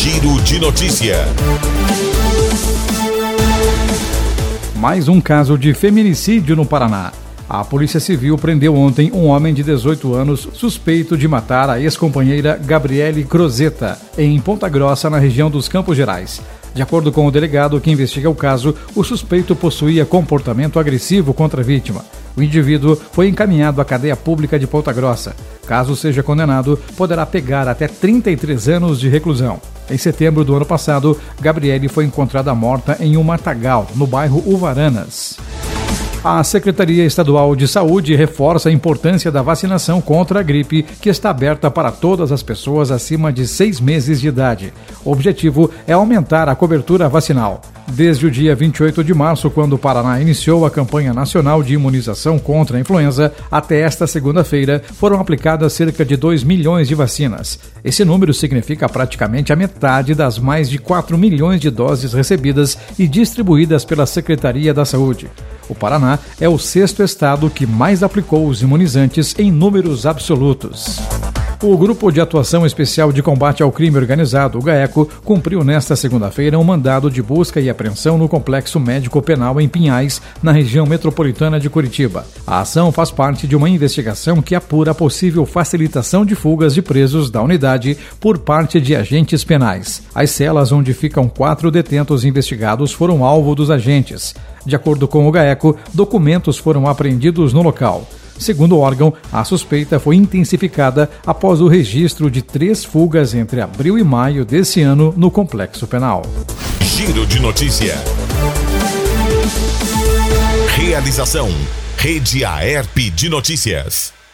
Giro de Notícia. Mais um caso de feminicídio no Paraná. A Polícia Civil prendeu ontem um homem de 18 anos suspeito de matar a ex-companheira Gabriele Crozeta, em Ponta Grossa, na região dos Campos Gerais. De acordo com o delegado que investiga o caso, o suspeito possuía comportamento agressivo contra a vítima. O indivíduo foi encaminhado à cadeia pública de Ponta Grossa. Caso seja condenado, poderá pegar até 33 anos de reclusão. Em setembro do ano passado, Gabriele foi encontrada morta em um matagal, no bairro Uvaranas. A Secretaria Estadual de Saúde reforça a importância da vacinação contra a gripe, que está aberta para todas as pessoas acima de 6 meses de idade. O objetivo é aumentar a cobertura vacinal. Desde o dia 28 de março, quando o Paraná iniciou a campanha nacional de imunização contra a influenza, até esta segunda-feira foram aplicadas cerca de 2 milhões de vacinas. Esse número significa praticamente a metade das mais de 4 milhões de doses recebidas e distribuídas pela Secretaria da Saúde. O Paraná é o 6º estado que mais aplicou os imunizantes em números absolutos. O Grupo de Atuação Especial de Combate ao Crime Organizado, o GAECO, cumpriu nesta segunda-feira um mandado de busca e apreensão no Complexo Médico Penal em Pinhais, na região metropolitana de Curitiba. A ação faz parte de uma investigação que apura a possível facilitação de fugas de presos da unidade por parte de agentes penais. As celas onde ficam 4 detentos investigados foram alvo dos agentes. De acordo com o GAECO, documentos foram apreendidos no local. Segundo o órgão, a suspeita foi intensificada após o registro de 3 fugas entre abril e maio desse ano no Complexo Penal. Giro de Notícia. Realização: Rede Aerp de Notícias.